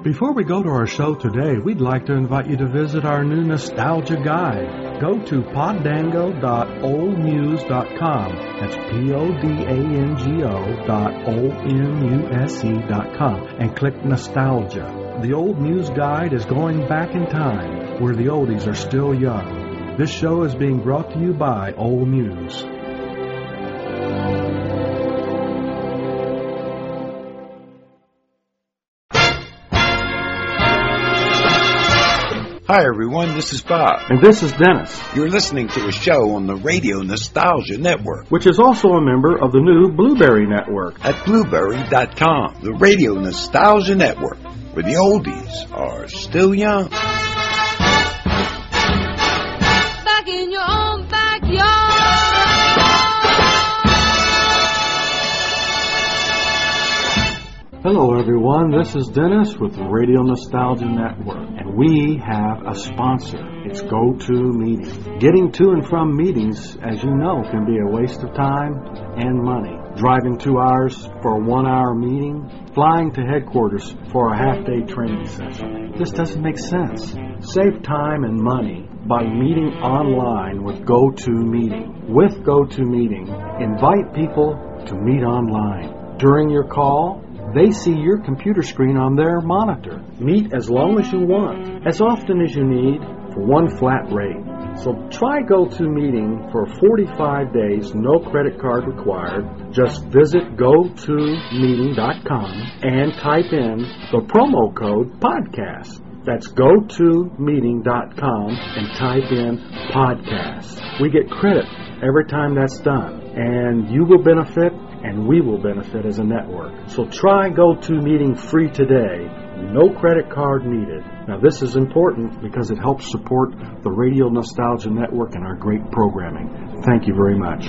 Before we go to our show today, we'd like to invite you to visit our new Nostalgia Guide. Go to poddango.oldmuse.com. That's poddango.oldmuse.com and click Nostalgia. The Old Muse Guide is going back in time, where the oldies are still young. This show is being brought to you by Old Muse. Hi, everyone. This is Bob. And this is Dennis. You're listening to a show on the Radio Nostalgia Network, which is also a member of the new Blueberry Network at Blueberry.com. The Radio Nostalgia Network, where the oldies are still young. Back in your own backyard. Hello, everyone. This is Dennis with the Radio Nostalgia Network, and we have a sponsor. It's GoToMeeting. Getting to and from meetings, as you know, can be a waste of time and money. Driving 2 hours for a 1-hour meeting, flying to headquarters for a half-day training session. This doesn't make sense. Save time and money by meeting online with GoToMeeting. With GoToMeeting, invite people to meet online. During your call, they see your computer screen on their monitor. Meet as long as you want, as often as you need, for one flat rate. So try GoToMeeting for 45 days, no credit card required. Just visit GoToMeeting.com and type in the promo code podcast. That's GoToMeeting.com and type in podcast. We get credit every time that's done, and you will benefit and we will benefit as a network. So try GoToMeeting free today. No credit card needed. Now this is important because it helps support the Radio Nostalgia Network and our great programming. Thank you very much.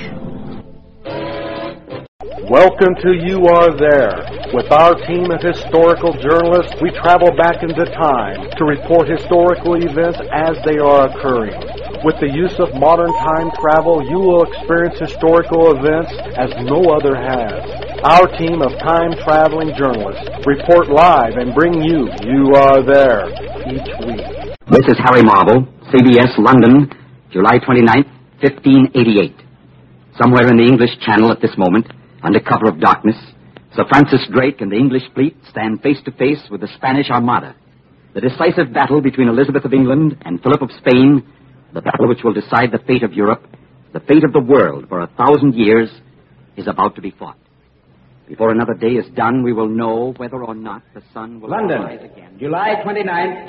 Welcome to You Are There. With our team of historical journalists, we travel back into time to report historical events as they are occurring. With the use of modern time travel, you will experience historical events as no other has. Our team of time-traveling journalists report live and bring you Are There each week. This is Harry Marble, CBS, London, July 29th, 1588. Somewhere in the English Channel at this moment, under cover of darkness, Sir Francis Drake and the English fleet stand face to face with the Spanish Armada. The decisive battle between Elizabeth of England and Philip of Spain, the battle which will decide the fate of Europe, the fate of the world for 1,000 years, is about to be fought. Before another day is done, we will know whether or not the sun will rise again. London, July 29th,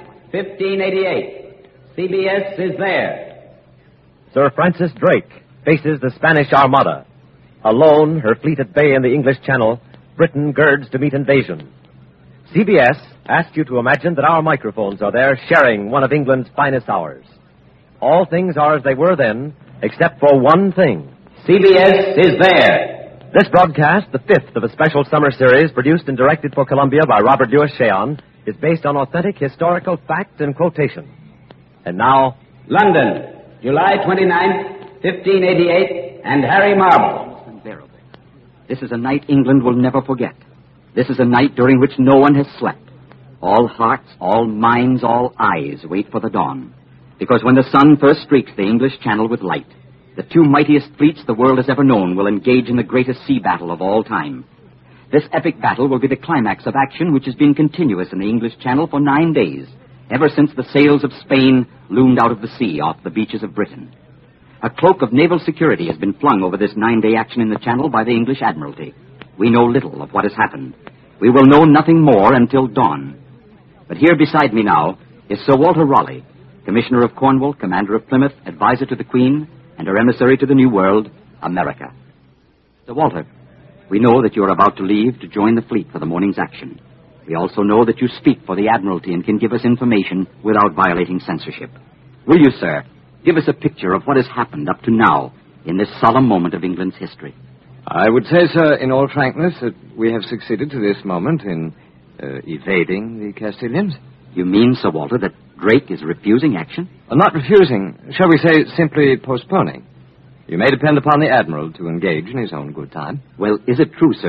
1588. CBS is there. Sir Francis Drake faces the Spanish Armada. Alone, her fleet at bay in the English Channel, Britain girds to meet invasion. CBS asks you to imagine that our microphones are there sharing one of England's finest hours. All things are as they were then, except for one thing. CBS is there. This broadcast, the fifth of a special summer series produced and directed for Columbia by Robert Louis Cheon, is based on authentic historical fact and quotation. And now, London, July 29th, 1588, and Harry Marble. Unbearable. This is a night England will never forget. This is a night during which no one has slept. All hearts, all minds, all eyes wait for the dawn. Because when the sun first streaks the English Channel with light, the two mightiest fleets the world has ever known will engage in the greatest sea battle of all time. This epic battle will be the climax of action which has been continuous in the English Channel for 9 days, ever since the sails of Spain loomed out of the sea off the beaches of Britain. A cloak of naval security has been flung over this 9-day action in the Channel by the English Admiralty. We know little of what has happened. We will know nothing more until dawn. But here beside me now is Sir Walter Raleigh, Commissioner of Cornwall, Commander of Plymouth, advisor to the Queen, and her emissary to the New World, America. Sir Walter, we know that you are about to leave to join the fleet for the morning's action. We also know that you speak for the Admiralty and can give us information without violating censorship. Will you, sir, give us a picture of what has happened up to now in this solemn moment of England's history? I would say, sir, in all frankness, that we have succeeded to this moment in evading the Castilians. You mean, Sir Walter, that Drake is refusing action? Not refusing. Shall we say simply postponing? You may depend upon the Admiral to engage in his own good time. Well, is it true, sir,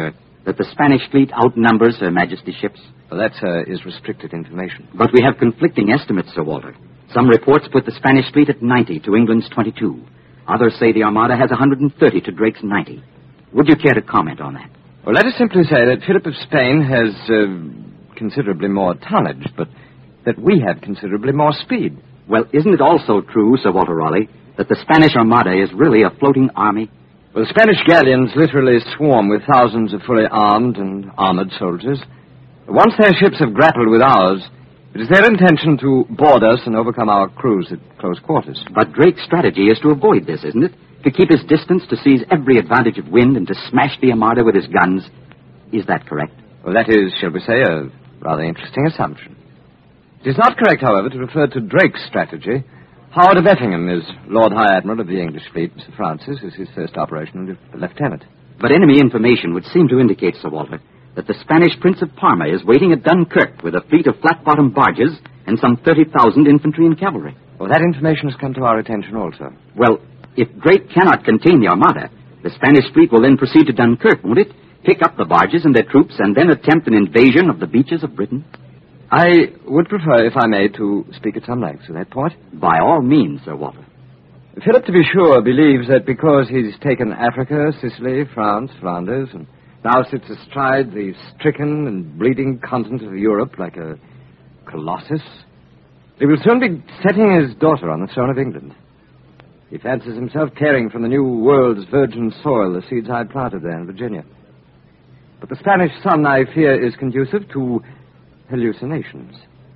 that the Spanish fleet outnumbers Her Majesty's ships? Well, that is restricted information. But we have conflicting estimates, Sir Walter. Some reports put the Spanish fleet at 90 to England's 22. Others say the Armada has 130 to Drake's 90. Would you care to comment on that? Well, let us simply say that Philip of Spain has considerably more tonnage, but that we have considerably more speed. Well, isn't it also true, Sir Walter Raleigh, that the Spanish Armada is really a floating army? Well, the Spanish galleons literally swarm with thousands of fully armed and armored soldiers. Once their ships have grappled with ours, it is their intention to board us and overcome our crews at close quarters. But Drake's strategy is to avoid this, isn't it? To keep his distance, to seize every advantage of wind, and to smash the Armada with his guns. Is that correct? Well, that is, shall we say, a rather interesting assumption. It is not correct, however, to refer to Drake's strategy. Howard of Effingham is Lord High Admiral of the English fleet. Sir Francis is his first operational lieutenant. But enemy information would seem to indicate, Sir Walter, that the Spanish Prince of Parma is waiting at Dunkirk with a fleet of flat-bottomed barges and some 30,000 infantry and cavalry. Well, that information has come to our attention also. Well, if Drake cannot contain the Armada, the Spanish fleet will then proceed to Dunkirk, won't it? Pick up the barges and their troops and then attempt an invasion of the beaches of Britain? I would prefer, if I may, to speak at some length to that point. By all means, Sir Walter. Philip, to be sure, believes that because he's taken Africa, Sicily, France, Flanders, and now sits astride the stricken and bleeding continent of Europe like a colossus, he will soon be setting his daughter on the throne of England. He fancies himself carrying from the new world's virgin soil the seeds I planted there in Virginia. But the Spanish sun, I fear, is conducive to hallucinations.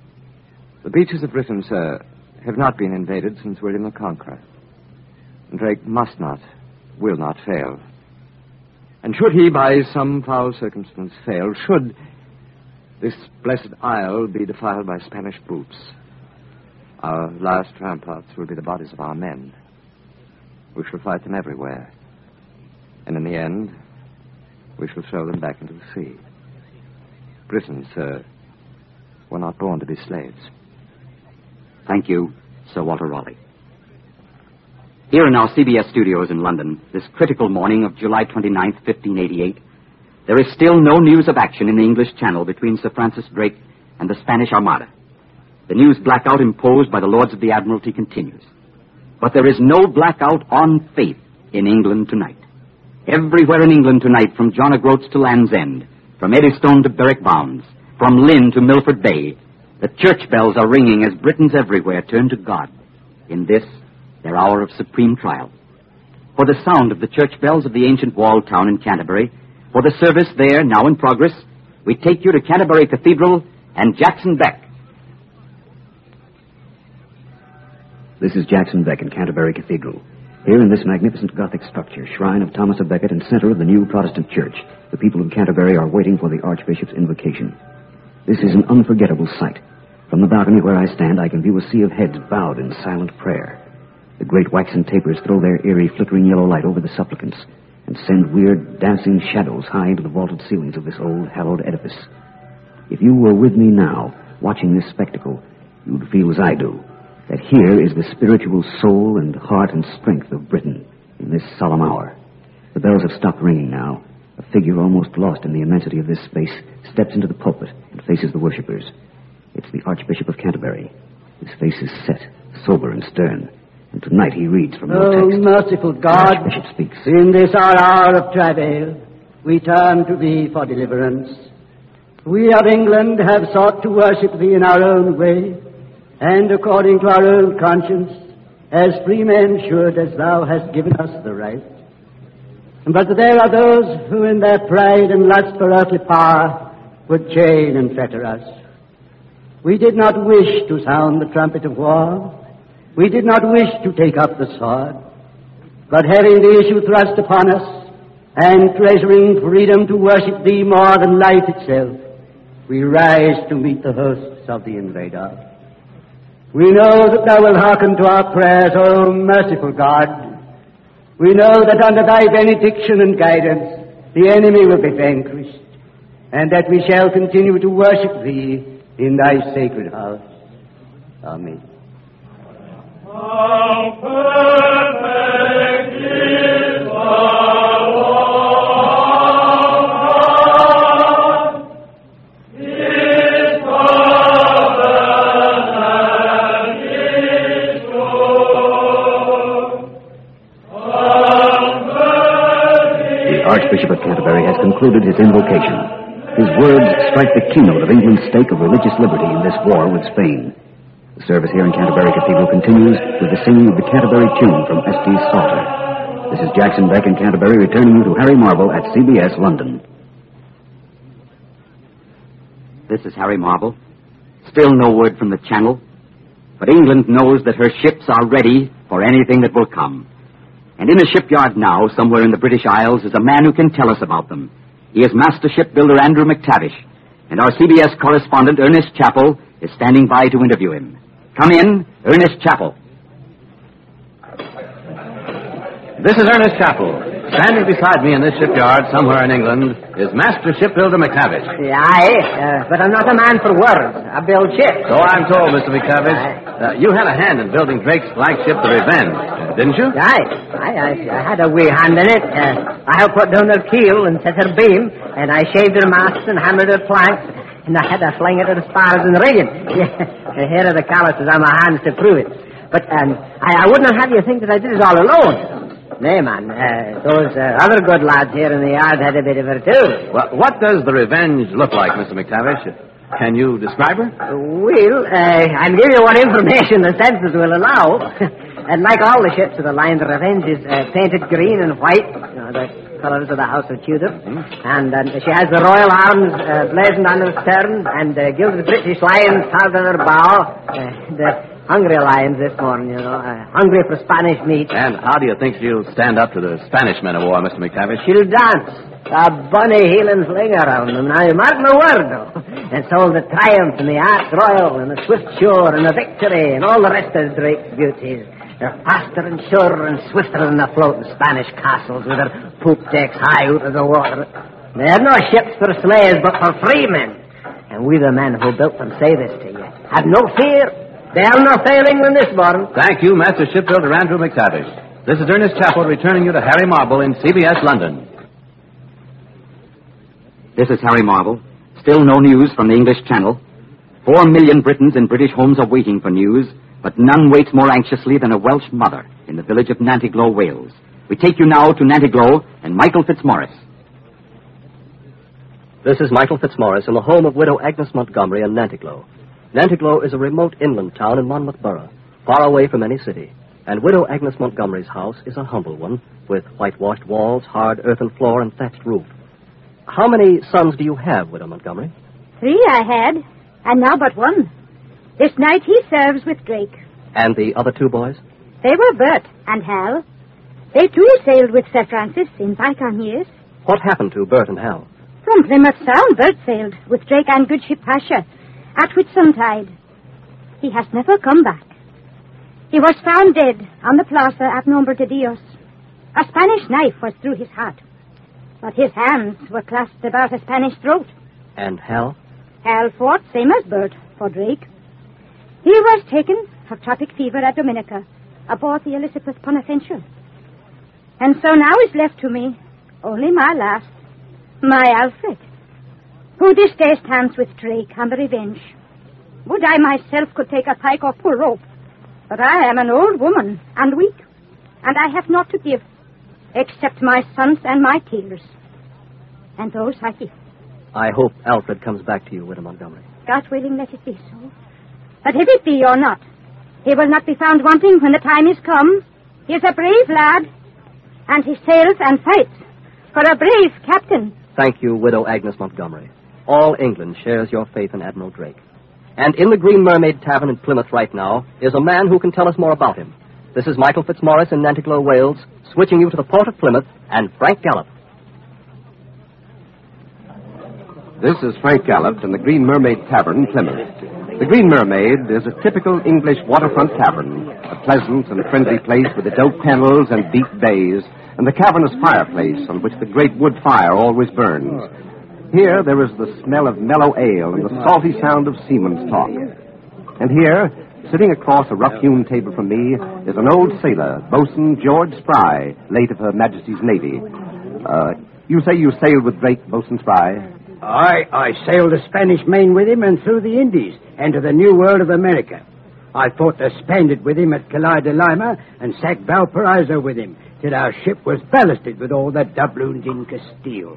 The beaches of Britain, sir, have not been invaded since William the Conqueror. And Drake must not, will not fail. And should he, by some foul circumstance, fail, should this blessed isle be defiled by Spanish boots, our last ramparts will be the bodies of our men. We shall fight them everywhere. And in the end, we shall throw them back into the sea. Britons, sir, were not born to be slaves. Thank you, Sir Walter Raleigh. Here in our CBS studios in London, this critical morning of July 29th, 1588, there is still no news of action in the English Channel between Sir Francis Drake and the Spanish Armada. The news blackout imposed by the Lords of the Admiralty continues. But there is no blackout on faith in England tonight. Everywhere in England tonight, from John O'Groats to Land's End, from Eddystone to Berwick Bounds, from Lynn to Milford Bay, the church bells are ringing as Britons everywhere turn to God in this, their hour of supreme trial. For the sound of the church bells of the ancient walled town in Canterbury, for the service there, now in progress, we take you to Canterbury Cathedral and Jackson Beck. This is Jackson Beck in Canterbury Cathedral. Here in this magnificent Gothic structure, shrine of Thomas a Becket and center of the new Protestant church, the people of Canterbury are waiting for the Archbishop's invocation. This is an unforgettable sight. From the balcony where I stand, I can view a sea of heads bowed in silent prayer. The great waxen tapers throw their eerie, flickering yellow light over the supplicants and send weird, dancing shadows high into the vaulted ceilings of this old, hallowed edifice. If you were with me now, watching this spectacle, you would feel as I do, that here is the spiritual soul and heart and strength of Britain in this solemn hour. The bells have stopped ringing now. A figure almost lost in the immensity of this space steps into the pulpit and faces the worshippers. It's the Archbishop of Canterbury. His face is set, sober and stern, and tonight he reads from your text. Oh, merciful God, the Archbishop speaks. In this our hour of travail, we turn to Thee for deliverance. We of England have sought to worship Thee in our own way, and according to our own conscience, as free men should, as Thou hast given us the right. But there are those who in their pride and lust for earthly power would chain and fetter us. We did not wish to sound the trumpet of war. We did not wish to take up the sword. But having the issue thrust upon us, and treasuring freedom to worship Thee more than life itself, we rise to meet the hosts of the invader. We know that Thou wilt hearken to our prayers, O merciful God. We know that under Thy benediction and guidance, the enemy will be vanquished, and that we shall continue to worship Thee in Thy sacred house. Amen. How perfect is the law of Archbishop of Canterbury has concluded his invocation. His words strike the keynote of England's stake of religious liberty in this war with Spain. The service here in Canterbury Cathedral continues with the singing of the Canterbury tune from S.T.'s Psalter. This is Jackson Beck in Canterbury returning you to Harry Marble at CBS London. This is Harry Marble. Still no word from the Channel. But England knows that her ships are ready for anything that will come. And in a shipyard now, somewhere in the British Isles, is a man who can tell us about them. He is Master Shipbuilder Andrew McTavish, and our CBS correspondent, Ernest Chappell, is standing by to interview him. Come in, Ernest Chappell. This is Ernest Chappell. Standing beside me in this shipyard somewhere in England is Master Shipbuilder McTavish. Aye, but I'm not a man for words. I build ships. So I'm told, Mr. McTavish. You had a hand in building Drake's flagship, the Revenge, didn't you? Aye. I had a wee hand in it. I helped put down her keel and set her beam, and I shaved her masts and hammered her planks, and I had to fling it to the spars and the rigging. Here are the calluses on my hands to prove it. But I wouldn't have you think that I did it all alone. Nay, man, those other good lads here in the yard had a bit of her, too. Well, what does the Revenge look like, Mr. McTavish? Can you describe her? Well, I'll give you what information the census will allow. And like all the ships of the line, the Revenge is painted green and white, the colours of the House of Tudor. Mm-hmm. And she has the royal arms blazoned on her stern, and gilded British lions carved on her bow. The hungry lions this morning, hungry for Spanish meat. And how do you think she'll stand up to the Spanish men of war, Mr. McTavish? She'll dance. A bunny heel and fling around them. Now, you mark my word, though. And so the triumph and the Ark Royal and the Swift Shore and the Victory and all the rest of Drake's beauties. They're faster and surer and swifter than the floating Spanish castles with their poop decks high out of the water. They're no ships for slaves, but for free men. And we, the men who built them, say this to you. Have no fear. They'll not fail England this morning. Thank you, Master Shipbuilder Andrew McTavish. This is Ernest Chappell returning you to Harry Marble in CBS London. This is Harry Marble. Still no news from the English Channel. 4 million Britons in British homes are waiting for news, but none waits more anxiously than a Welsh mother in the village of Nantiglow, Wales. We take you now to Nantiglow and Michael Fitzmaurice. This is Michael Fitzmaurice in the home of widow Agnes Montgomery in Nantiglow. Nantiglow is a remote inland town in Monmouth Borough, far away from any city. And widow Agnes Montgomery's house is a humble one, with whitewashed walls, hard earthen floor, and thatched roof. How many sons do you have, widow Montgomery? 3 I had, and now but 1. This night he serves with Drake. And the other 2 boys? They were Bert and Hal. They too sailed with Sir Francis in bygone years. What happened to Bert and Hal? From Plymouth Sound, Bert sailed with Drake and good ship Pasha at Whitsuntide. He has never come back. He was found dead on the plaza at Nombre de Dios. A Spanish knife was through his heart, but his hands were clasped about a Spanish throat. And Hal? Hal fought, same as Bert, for Drake. He was taken for tropic fever at Dominica, aboard the Elizabeth Bonaventure. And so now is left to me only my last, my Alfred, who this day stands with Drake on the Revenge. Would I myself could take a pike or pull rope, but I am an old woman and weak, and I have naught to give, except my sons and my tears. And those I give. I hope Alfred comes back to you, widow Montgomery. God willing, let it be so. But if it be or not, he will not be found wanting when the time is come. He is a brave lad, and he sails and fights for a brave captain. Thank you, widow Agnes Montgomery. All England shares your faith in Admiral Drake. And in the Green Mermaid Tavern in Plymouth right now is a man who can tell us more about him. This is Michael Fitzmaurice in Nantiglow, Wales, switching you to the port of Plymouth and Frank Gallop. This is Frank Gallop in the Green Mermaid Tavern in Plymouth. The Green Mermaid is a typical English waterfront tavern, a pleasant and friendly place with its oak panels and deep bays, and the cavernous fireplace on which the great wood fire always burns. Here there is the smell of mellow ale and the salty sound of seaman's talk. And here, sitting across a rough-hewn table from me, is an old sailor, Boatswain George Spry, late of Her Majesty's Navy. You say you sailed with Drake, Boatswain Spry? I sailed the Spanish Main with him and through the Indies and to the New World of America. I fought the Spaniard with him at Calais de Lima and sacked Valparaiso with him. till our ship was ballasted with all the doubloons in Castile.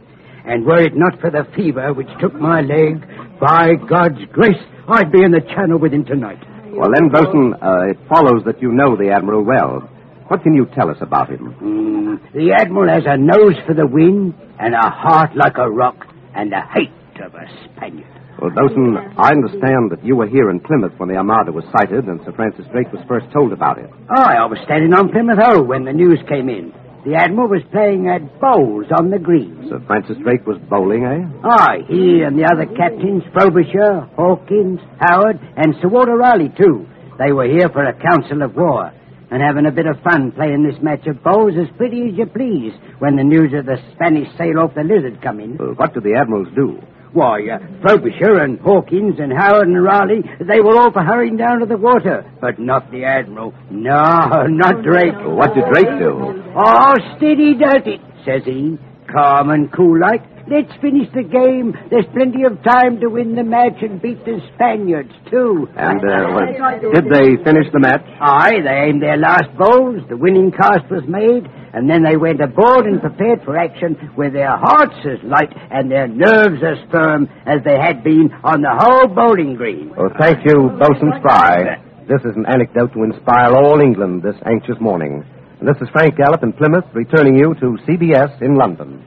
And were it not for the fever which took my leg, by God's grace, I'd be in the Channel with him tonight. Well, then, Bosun, it follows that you know the Admiral well. What can you tell us about him? The Admiral has a nose for the wind and a heart like a rock and the hate of a Spaniard. Well, Bosun, I understand that you were here in Plymouth when the Armada was sighted and Sir Francis Drake was first told about it. Aye, I was standing on Plymouth Hoe when the news came in. The Admiral was playing at bowls on the green. Sir Francis Drake was bowling, eh? Aye, he and the other captains, Frobisher, Hawkins, Howard, and Sir Walter Raleigh, too. They were here for a council of war and having a bit of fun playing this match of bowls as pretty as you please when the news of the Spanish sail off the Lizard come in. What did the admirals do? Why, Frobisher and Hawkins and Howard and Raleigh, they were all for hurrying down to the water, but not the Admiral. No, not Drake. Well, what did Drake do? Oh, steady does it, says he, calm and cool like. Let's finish the game. There's plenty of time to win the match and beat the Spaniards, too. And, did they finish the match? Aye, they aimed their last bowls, the winning cast was made, and then they went aboard and prepared for action with their hearts as light and their nerves as firm as they had been on the whole bowling green. Well, thank you, Bosun Spry. This is an anecdote to inspire all England this anxious morning. And this is Frank Gallup in Plymouth, returning you to CBS in London.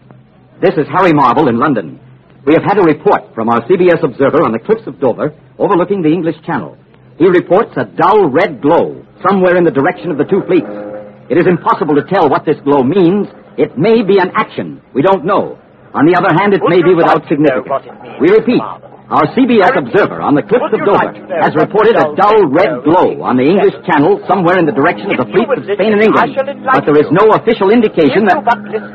This is Harry Marble in London. We have had a report from our CBS observer on the cliffs of Dover, overlooking the English Channel. He reports a dull red glow somewhere in the direction of the two fleets. It is impossible to tell what this glow means. It may be an action. We don't know. On the other hand, it may be without significance. We repeat, our CBS observer on the cliffs of Dover has reported a dull red glow on the English Channel somewhere in the direction of the fleets of Spain and England. But there is no official indication that...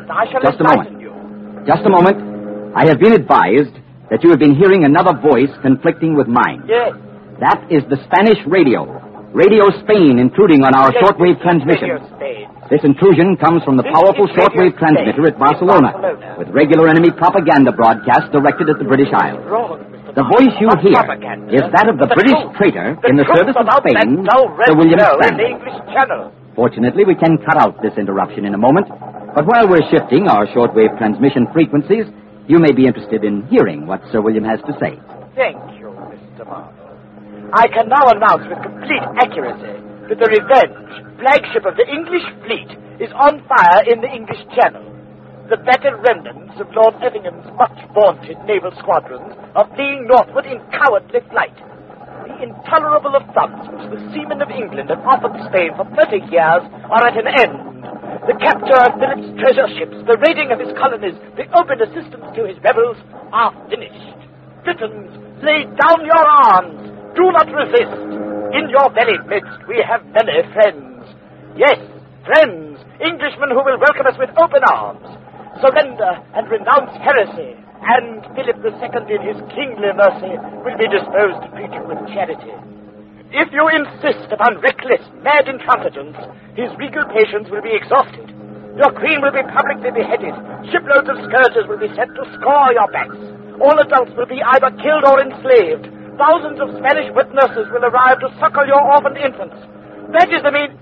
Just a moment. I have been advised that you have been hearing another voice conflicting with mine. Yes. That is the Spanish radio. Radio Spain intruding on our shortwave transmission. This intrusion comes from the powerful shortwave transmitter at Barcelona, with regular enemy propaganda broadcasts directed at the British Isles. The voice you hear is that of the British traitor in the service of Spain, Sir William Stanley. Fortunately, we can cut out this interruption in a moment, but while we're shifting our shortwave transmission frequencies, you may be interested in hearing what Sir William has to say. Thank you, Mr. Marble. I can now announce with complete accuracy that the Revenge, flagship of the English fleet, is on fire in the English Channel. The battered remnants of Lord Effingham's much-vaunted naval squadrons are fleeing northward in cowardly flight. The intolerable affronts which the seamen of England have offered Spain for 30 years are at an end. The capture of Philip's treasure ships, the raiding of his colonies, the open assistance to his rebels are finished. Britons, lay down your arms. Do not resist. In your very midst we have many friends. Yes, friends, Englishmen who will welcome us with open arms. Surrender and renounce heresy, and Philip II in his kingly mercy will be disposed to treat you with charity. If you insist upon reckless, mad intransigence, his regal patience will be exhausted. Your queen will be publicly beheaded. Shiploads of scourges will be sent to scour your backs. All adults will be either killed or enslaved. Thousands of Spanish witnesses will arrive to suckle your orphaned infants. That is the mean...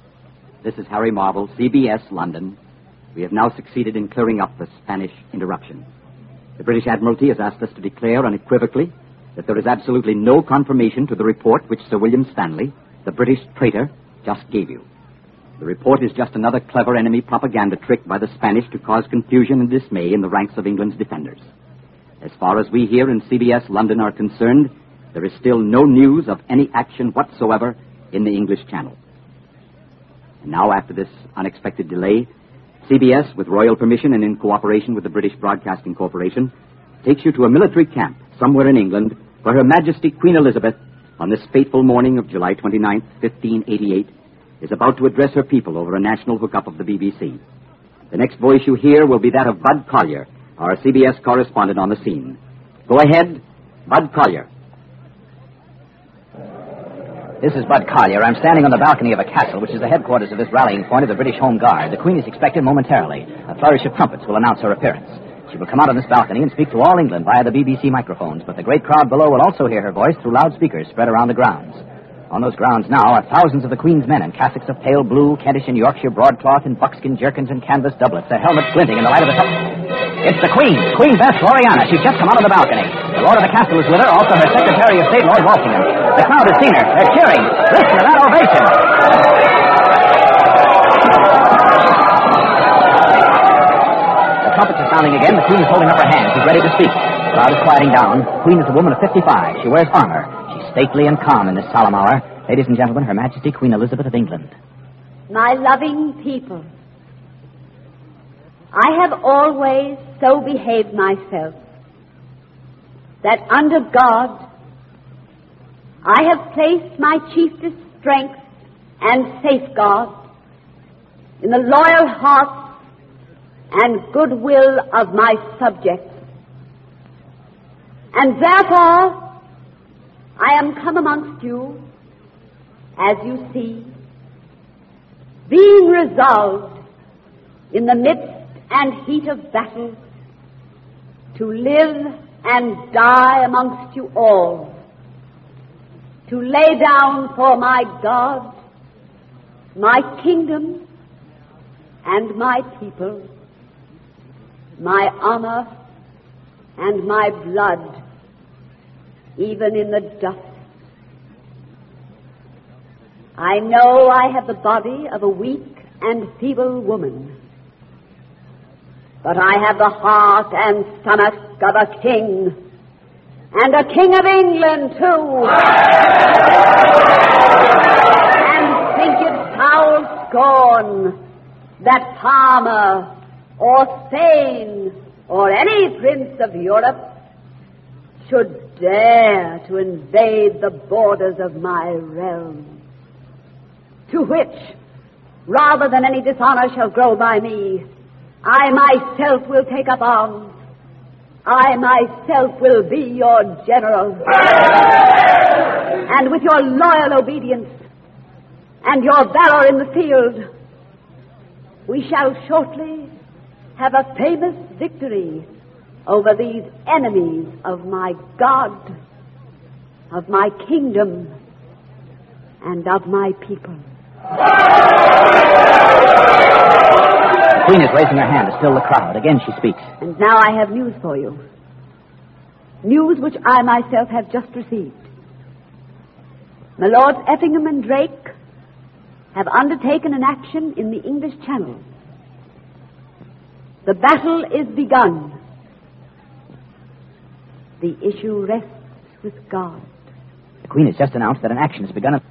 This is Harry Marble, CBS, London. We have now succeeded in clearing up the Spanish interruption. The British Admiralty has asked us to declare unequivocally that there is absolutely no confirmation to the report which Sir William Stanley, the British traitor, just gave you. The report is just another clever enemy propaganda trick by the Spanish to cause confusion and dismay in the ranks of England's defenders. As far as we here in CBS London are concerned, there is still no news of any action whatsoever in the English Channel. And now, after this unexpected delay, CBS, with royal permission and in cooperation with the British Broadcasting Corporation, takes you to a military camp somewhere in England where Her Majesty Queen Elizabeth, on this fateful morning of July 29th, 1588, is about to address her people over a national hookup of the BBC. The next voice you hear will be that of Bud Collyer, our CBS correspondent on the scene. Go ahead, Bud Collyer. This is Bud Collyer. I'm standing on the balcony of a castle, which is the headquarters of this rallying point of the British Home Guard. The Queen is expected momentarily. A flourish of trumpets will announce her appearance. She will come out on this balcony and speak to all England via the BBC microphones, but the great crowd below will also hear her voice through loudspeakers spread around the grounds. On those grounds now are thousands of the Queen's men in cassocks of pale blue, Kentish and Yorkshire broadcloth, and buckskin jerkins and canvas doublets, their helmets glinting in the light of the sun. It's the Queen, Queen Bess Gloriana. She's just come out on the balcony. The Lord of the Castle is with her, also her Secretary of State, Lord Walsingham. The crowd has seen her. They're cheering. Listen to that ovation. The trumpets are sounding again. The Queen is holding up her hand. She's ready to speak. The crowd is quieting down. The Queen is a woman of 55. She wears armor. She's stately and calm in this solemn hour. Ladies and gentlemen, Her Majesty Queen Elizabeth of England. My loving people, I have always so behaved myself that under God I have placed my chiefest strength and safeguard in the loyal hearts and goodwill of my subjects. And therefore, I am come amongst you, as you see, being resolved in the midst and heat of battle to live and die amongst you all, to lay down for my God, my kingdom, and my people, my honor and my blood, even in the dust. I know I have the body of a weak and feeble woman, but I have the heart and stomach of a king, and a king of England, too. And think it foul scorn that Parma or Spain or any prince of Europe should dare to invade the borders of my realm, to which, rather than any dishonor shall grow by me, I myself will take up arms. I myself will be your general. And with your loyal obedience and your valor in the field, we shall shortly have a famous victory over these enemies of my God, of my kingdom, and of my people. The Queen is raising her hand to still the crowd. Again she speaks. And now I have news for you. News which I myself have just received. My Lords Effingham and Drake have undertaken an action in the English Channel. The battle is begun. The issue rests with God. The Queen has just announced that an action has begun.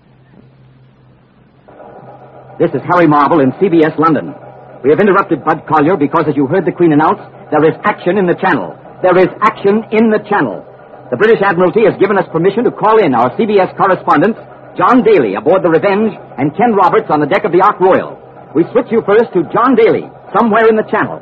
This is Harry Marble in CBS London. We have interrupted Bud Collyer because, as you heard the Queen announce, there is action in the Channel. There is action in the Channel. The British Admiralty has given us permission to call in our CBS correspondents, John Daly aboard the Revenge and Ken Roberts on the deck of the Ark Royal. We switch you first to John Daly, somewhere in the Channel.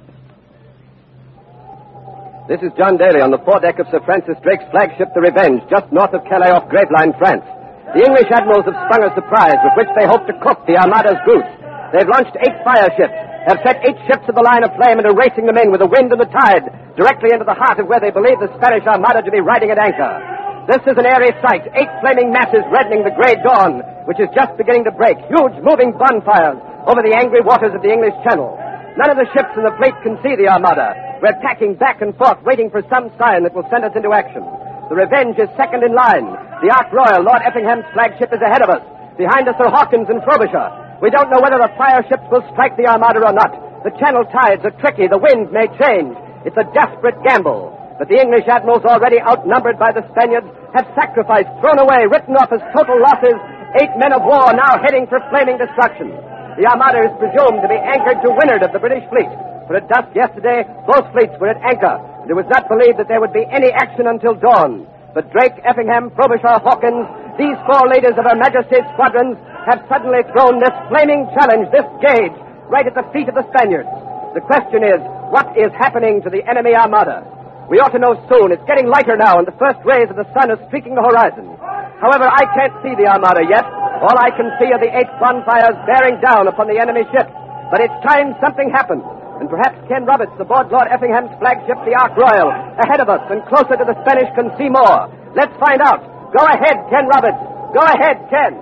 This is John Daly on the foredeck of Sir Francis Drake's flagship, the Revenge, just north of Calais off Gravelines, France. The English admirals have sprung a surprise with which they hope to cook the Armada's goose. They've launched 8 fire ships, have set 8 ships of the line of flame and are racing them in with the wind and the tide, directly into the heart of where they believe the Spanish Armada to be riding at anchor. This is an airy sight, 8 flaming masses reddening the grey dawn, which is just beginning to break, huge moving bonfires over the angry waters of the English Channel. None of the ships in the fleet can see the Armada. We're tacking back and forth, waiting for some sign that will send us into action. The Revenge is second in line. The Ark Royal, Lord Effingham's flagship, is ahead of us. Behind us are Hawkins and Frobisher. We don't know whether the fire ships will strike the Armada or not. The Channel tides are tricky. The wind may change. It's a desperate gamble. But the English admirals, already outnumbered by the Spaniards, have sacrificed, thrown away, written off as total losses, 8 men of war now heading for flaming destruction. The Armada is presumed to be anchored to windward of the British fleet. For at dusk yesterday, both fleets were at anchor, and it was not believed that there would be any action until dawn. But Drake, Effingham, Frobisher, Hawkins, these 4 leaders of Her Majesty's squadrons have suddenly thrown this flaming challenge, this gauge, right at the feet of the Spaniards. The question is, what is happening to the enemy Armada? We ought to know soon. It's getting lighter now, and the first rays of the sun are streaking the horizon. However, I can't see the Armada yet. All I can see are the 8 bonfires bearing down upon the enemy ships. But it's time something happened. And perhaps Ken Roberts, aboard Lord Effingham's flagship, the Ark Royal, ahead of us and closer to the Spanish, can see more. Let's find out. Go ahead, Ken Roberts. Go ahead, Ken.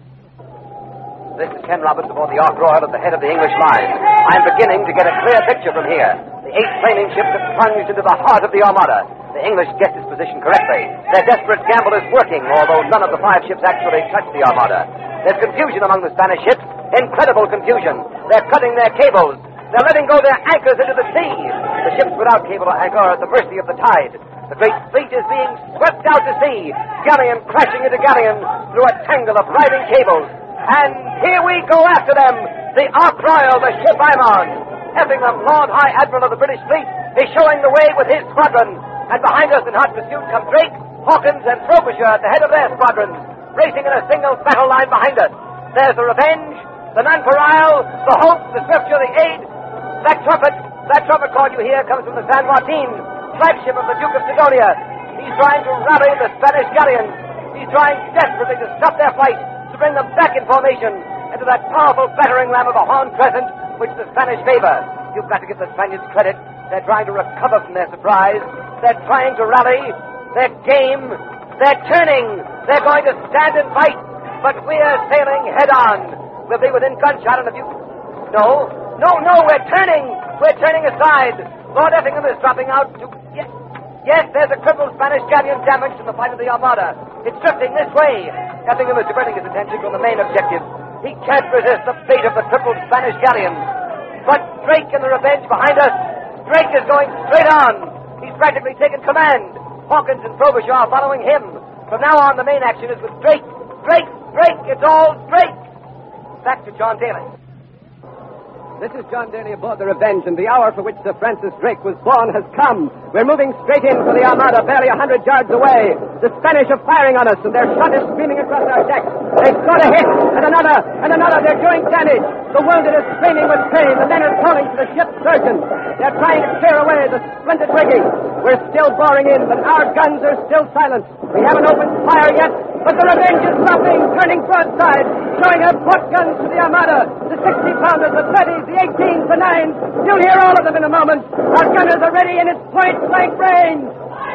This is Ken Roberts aboard the Ark Royal at the head of the English line. I'm beginning to get a clear picture from here. The 8 flaming ships have plunged into the heart of the Armada. The English guessed its position correctly. Their desperate gamble is working, although none of the 5 ships actually touched the Armada. There's confusion among the Spanish ships. Incredible confusion. They're cutting their cables. They're letting go their anchors into the sea. The ships without cable or anchor are at the mercy of the tide. The great fleet is being swept out to sea, galleon crashing into galleon through a tangle of riding cables. And here we go after them. The Ark Royal, the ship I'm on. Effingham, Lord High Admiral of the British fleet, is showing the way with his squadron. And behind us in hot pursuit come Drake, Hawkins, and Frobisher at the head of their squadrons, racing in a single battle line behind us. There's the Revenge, the Nonpareil, the Hope, the Swiftshire, the Aid. That trumpet call you hear comes from the San Martin, flagship of the Duke of Sidonia. He's trying to rally the Spanish galleons. He's trying desperately to stop their flight, to bring them back in formation into that powerful battering ram of a Horn Crescent which the Spanish favor. You've got to give the Spaniards credit. They're trying to recover from their surprise. They're trying to rally. They're game. They're turning. They're going to stand and fight. But we're sailing head on. We'll be within gunshot in a few... No, we're turning. We're turning aside. Lord Effingham is dropping out to... Yes, there's a crippled Spanish galleon damaged in the fight of the Armada. It's drifting this way. Effingham is diverting his attention from the main objective. He can't resist the fate of the crippled Spanish galleon. But Drake and the Revenge behind us. Drake is going straight on. He's practically taken command. Hawkins and Frobisher are following him. From now on, the main action is with Drake. Drake! It's all Drake! Back to John Daly. This is John Daly aboard the Revenge, and the hour for which Sir Francis Drake was born has come. We're moving straight in for the Armada, barely 100 yards away. The Spanish are firing on us, and their shot is streaming across our decks. They've got a hit, and another. They're doing damage. The wounded is screaming with pain. The men are calling for the ship's surgeon. They're trying to clear away the splendid rigging. We're still boring in, but our guns are still silent. We haven't opened fire yet, but the Revenge is stopping, turning broadside, showing her port guns to the Armada. The 60-pounders, the 30s, the 18s, the 9s. You'll hear all of them in a moment. Our gunners are ready in its point-blank range.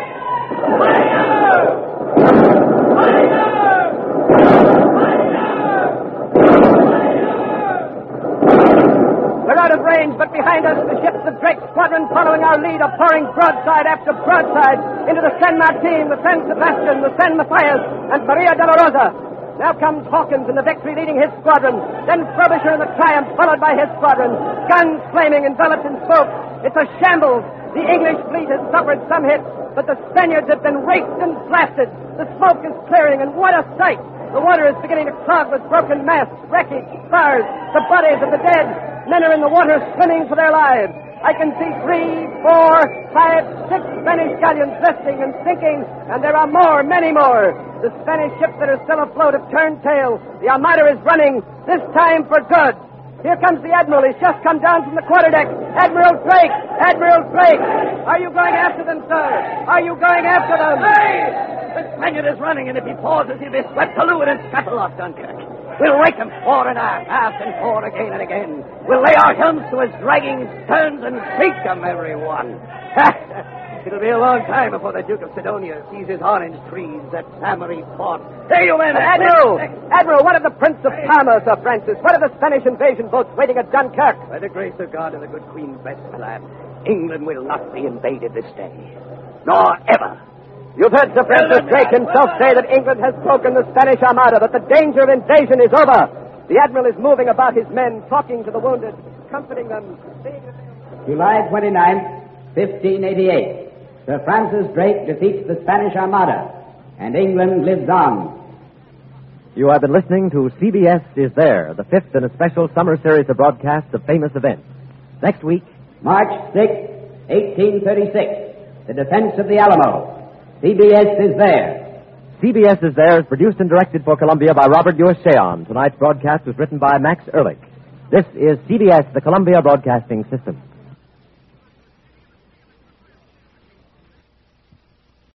We're out of range, but behind us, the ships of Drake's squadron following our lead are pouring broadside after broadside into the San Martin, the San Sebastian, the San Matthias, and Maria de la Rosa. Now comes Hawkins in the Victory leading his squadron. Then Frobisher in the Triumph, followed by his squadron. Guns flaming, enveloped in smoke. It's a shambles. The English fleet has suffered some hits, but the Spaniards have been raked and blasted. The smoke is clearing, and what a sight! The water is beginning to clog with broken masts, wreckage, spars, the bodies of the dead. Men are in the water swimming for their lives. I can see 3, 4, 5, 6 Spanish galleons resting and sinking, and there are more, many more. The Spanish ships that are still afloat have turned tail. The Armada is running, this time for good. Here comes the Admiral. He's just come down from the quarterdeck. Admiral Drake! Admiral Drake! Are you going after them, sir? Are you going after them? Hey! The Spaniard is running, and if he pauses, he'll be swept to leeward and scuttle off Dunkirk. We'll rake him fore and aft and forward again and again. We'll lay our helms to his dragging sterns and sink them, everyone. It'll be a long time before the Duke of Sidonia sees his orange trees at Samari Port. There you men! Admiral, what of the Prince of Parma, Sir Francis? What of the Spanish invasion boats waiting at Dunkirk? By the grace of God and the good Queen's best, my lad, England will not be invaded this day. Nor ever. You've heard Sir Francis Drake himself say that England has broken the Spanish Armada, that the danger of invasion is over. The Admiral is moving about his men, talking to the wounded, comforting them. July 29th, 1588. Sir Francis Drake defeats the Spanish Armada, and England lives on. You have been listening to CBS Is There, the fifth in a special summer series of broadcasts of famous events. Next week, March 6, 1836, the defense of the Alamo. CBS Is There. CBS Is There is produced and directed for Columbia by Robert Louis Cheon. Tonight's broadcast was written by Max Ehrlich. This is CBS, the Columbia Broadcasting System.